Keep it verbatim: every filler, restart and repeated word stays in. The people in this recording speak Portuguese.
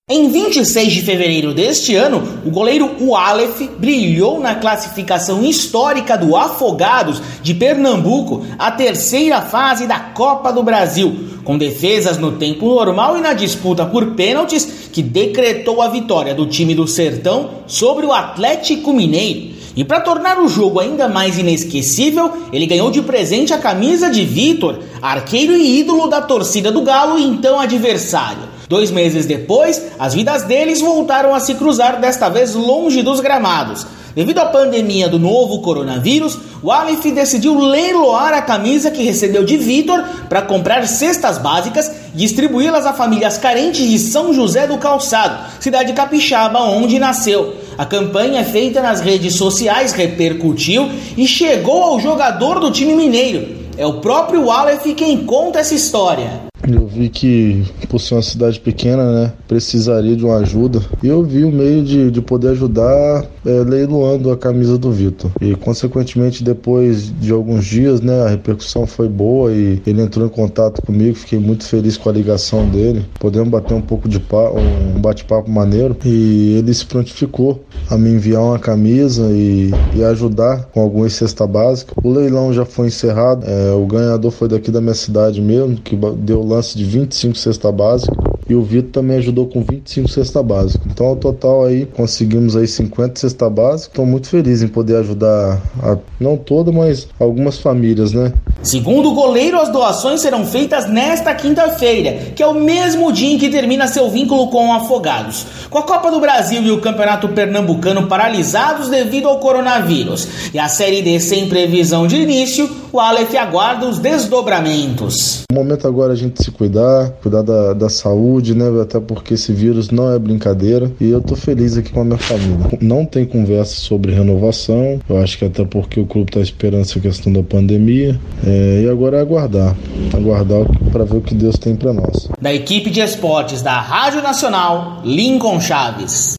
Em vinte e seis de fevereiro deste ano, o goleiro Wallace brilhou na classificação histórica do Afogados de Pernambuco, a terceira fase da Copa do Brasil, com defesas no tempo normal e na disputa por pênaltis que decretou a vitória do time do Sertão sobre o Atlético Mineiro. E para tornar o jogo ainda mais inesquecível, ele ganhou de presente a camisa de Vitor, arqueiro e ídolo da torcida do Galo e então adversário. Dois meses depois, as vidas deles voltaram a se cruzar, desta vez longe dos gramados. Devido à pandemia do novo coronavírus, o Aleph decidiu leiloar a camisa que recebeu de Vitor para comprar cestas básicas e distribuí-las a famílias carentes de São José do Calçado, cidade capixaba onde nasceu. A campanha feita nas redes sociais repercutiu e chegou ao jogador do time mineiro. É o próprio Aleph quem conta essa história. Eu vi que, por ser uma cidade pequena, né, precisaria de uma ajuda. E eu vi o meio de, de poder ajudar é, leiloando a camisa do Vitor. E, consequentemente, depois de alguns dias, né, a repercussão foi boa e ele entrou em contato comigo. Fiquei muito feliz com a ligação dele. Podemos bater um pouco de papo, um bate-papo maneiro. E ele se prontificou a me enviar uma camisa e, e ajudar com algumas cesta básica. O leilão já foi encerrado. É, o ganhador foi daqui da minha cidade mesmo, que deu lance de vinte e cinco cesta básica, e o Vitor também ajudou com vinte e cinco cesta básica. Então, ao total aí, conseguimos aí cinquenta cesta básica. Estou muito feliz em poder ajudar, a, não toda, mas algumas famílias, né? Segundo o goleiro, as doações serão feitas nesta quinta-feira, que é o mesmo dia em que termina seu vínculo com o Afogados. Com a Copa do Brasil e o Campeonato Pernambucano paralisados devido ao coronavírus e a Série D sem previsão de início, o Aleph aguarda os desdobramentos. O momento agora é a gente se cuidar, cuidar da, da saúde, né? Até porque esse vírus não é brincadeira. E eu tô feliz aqui com a minha família. Não tem conversa sobre renovação. Eu acho que até porque o clube tá esperando essa questão da pandemia. É, e agora é aguardar. Aguardar para ver o que Deus tem para nós. Da equipe de esportes da Rádio Nacional, Lincoln Chaves.